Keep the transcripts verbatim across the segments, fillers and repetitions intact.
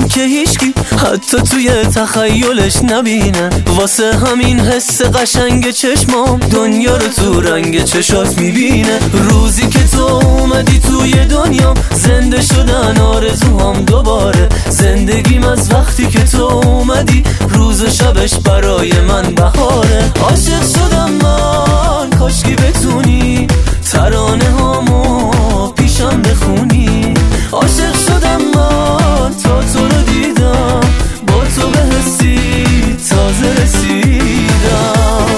که هیچکی حتی توی تخیلش نبینه. واسه همین حس قشنگ چشمام دنیا رو تو رنگ چشات میبینه. روزی که تو اومدی توی دنیا زنده شدن آرزوهام دوباره. زندگیم از وقتی که تو اومدی روز و شبش برای من بهاره. عاشق شدم من، کاشکی بتونی ترانه هامو پیشم بخونی. عاشق شدم من تا تو رو دیدم، با تو به حسی تازه رسیدم.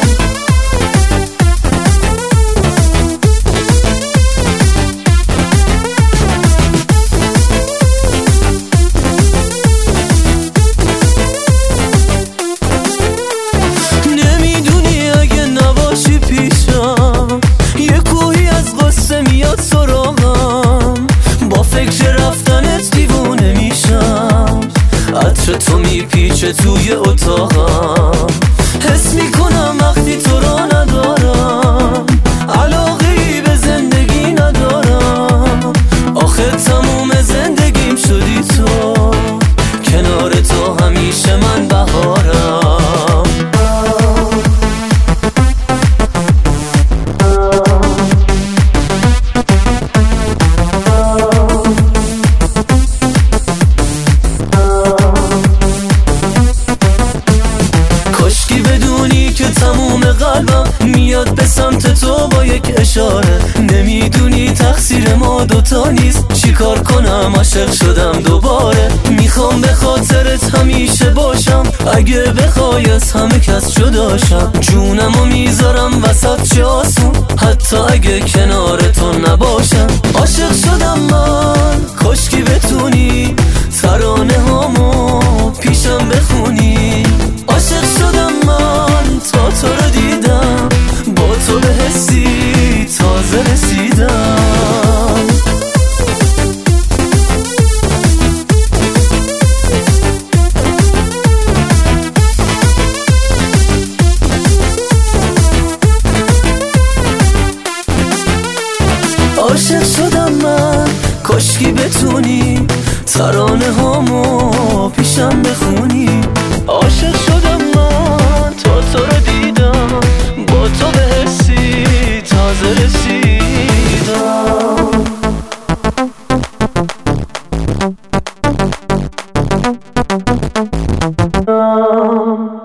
نمیدونی اگه نباشی پیشم یه کوهی از قصه میاد سراغم. با فکر رفتنت دیوونه میشم، عطر تو میپیچه توی اتاقم. حس میکنم وقتی تو رو ندارم علاقه‌ای به زندگی ندارم. آخه تموم زندگیم شدی تو، کنار تو همیشه من بهارم. کاشکی بدونی که تموم قلبم میاد به سمت تو با یک اشاره. نمیدونی تقصیر ما دوتا نیست، چیکار کنم عاشق شدم دوباره. میخوام به خاطرت همیشه باشم، اگه بخوای از همه کس جداشم. جونمو میذارم وسط چه آسون، حتی اگه کنار تو نباشم. عاشق شدم من، کاشکی بتونی ترانه هامو پیشم بخونی. عاشق شدم من تا تو رو دیدم، با تو به حسی تازه رسیدم. عاشق شدم من، کاشکی بتونی ترانه هامو پیشم بخونی. عاشق شدم من تا تو رو دیدم، با تو به حسی تازه رسیدم.